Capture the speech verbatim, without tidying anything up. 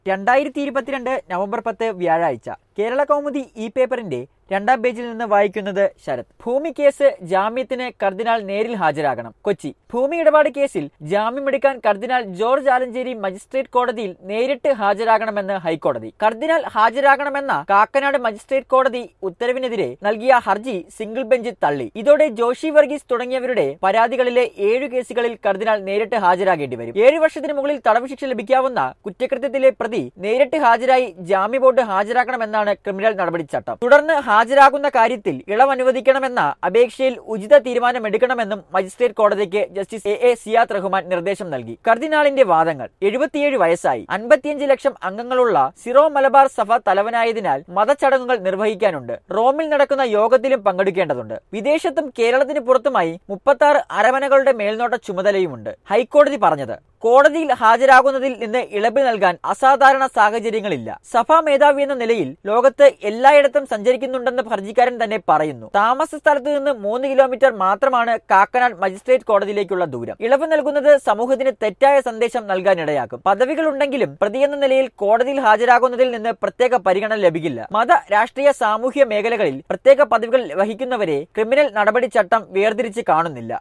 രണ്ടായിരത്തി ഇരുപത്തിരണ്ട് നവംബർ പത്ത് വ്യാഴാഴ്ച കേരള കൗമുദി ഇ പേപ്പറിന്റെ രണ്ടാം പേജിൽ നിന്ന് വായിക്കുന്നത് ശരത്. ഭൂമി കേസ് ജാമ്യത്തിന് കർദിനാൾ നേരിൽ ഹാജരാകണം. കൊച്ചി. ഭൂമി ഇടപാട് കേസിൽ ജാമ്യമെടുക്കാൻ കർദിനാൾ ജോർജ് ആലഞ്ചേരി മജിസ്ട്രേറ്റ് കോടതിയിൽ നേരിട്ട് ഹാജരാകണമെന്ന് ഹൈക്കോടതി. കർദിനാൾ ഹാജരാകണമെന്ന കാക്കനാട് മജിസ്ട്രേറ്റ് കോടതി ഉത്തരവിനെതിരെ നൽകിയ ഹർജി സിംഗിൾ ബെഞ്ച് തള്ളി. ഇതോടെ ജോഷി വർഗീസ് തുടങ്ങിയവരുടെ പരാതികളിലെ ഏഴു കേസുകളിൽ കർദിനാൾ നേരിട്ട് ഹാജരാകേണ്ടി വരും. ഏഴു വർഷത്തിന് മുകളിൽ തടവ് ശിക്ഷ ലഭിക്കാവുന്ന കുറ്റകൃത്യത്തിലെ പ്രതി നേരിട്ട് ഹാജരായി ജാമ്യ ബോർഡ് ഹാജരാക്കണമെന്നാണ് ക്രിമിനൽ നടപടിച്ചട്ടം. തുടർന്ന് ഹാജരാകുന്ന കാര്യത്തിൽ ഇളവ് അനുവദിക്കണമെന്ന അപേക്ഷയിൽ ഉചിത തീരുമാനമെടുക്കണമെന്നും മജിസ്ട്രേറ്റ് കോടതിക്ക് justice A A Ziyad Rahman നിർദ്ദേശം നൽകി. കർദിനാളിന്റെ വാദങ്ങൾ: എഴുപത്തിയേഴ് വയസ്സായി, അൻപത്തിയഞ്ച് ലക്ഷം അംഗങ്ങളുള്ള സിറോ മലബാർ സഭ തലവനായതിനാൽ മതചടങ്ങുകൾ നിർവഹിക്കാനുണ്ട്. റോമിൽ നടക്കുന്ന യോഗത്തിലും പങ്കെടുക്കേണ്ടതുണ്ട്. വിദേശത്തും കേരളത്തിന് പുറത്തുമായി മുപ്പത്തി ആറ് അരമനകളുടെ മേൽനോട്ട ചുമതലയുമുണ്ട്. ഹൈക്കോടതി പറഞ്ഞത്: കോടതിയിൽ ഹാജരാകുന്നതിൽ നിന്ന് ഇളവ് നൽകാൻ അസാധാരണ സാഹചര്യങ്ങളില്ല. സഭാ മേധാവി എന്ന നിലയിൽ ലോകത്ത് എല്ലായിടത്തും സഞ്ചരിക്കുന്നുണ്ടെന്ന് ഹർജിക്കാരൻ തന്നെ പറയുന്നു. താമസ സ്ഥലത്ത് നിന്ന് മൂന്ന് കിലോമീറ്റർ മാത്രമാണ് കാക്കനാട് മജിസ്ട്രേറ്റ് കോടതിയിലേക്കുള്ള ദൂരം. ഇളവ് നൽകുന്നത് സമൂഹത്തിന് തെറ്റായ സന്ദേശം നൽകാനിടയാക്കും. പദവികളുണ്ടെങ്കിലും പ്രതിയെന്ന നിലയിൽ കോടതിയിൽ ഹാജരാകുന്നതിൽ നിന്ന് പ്രത്യേക പരിഗണന ലഭിക്കില്ല. മത, രാഷ്ട്രീയ, സാമൂഹ്യ മേഖലകളിൽ പ്രത്യേക പദവികൾ വഹിക്കുന്നവരെ ക്രിമിനൽ നടപടിച്ചട്ടം വേർതിരിച്ച് കാണുന്നില്ല.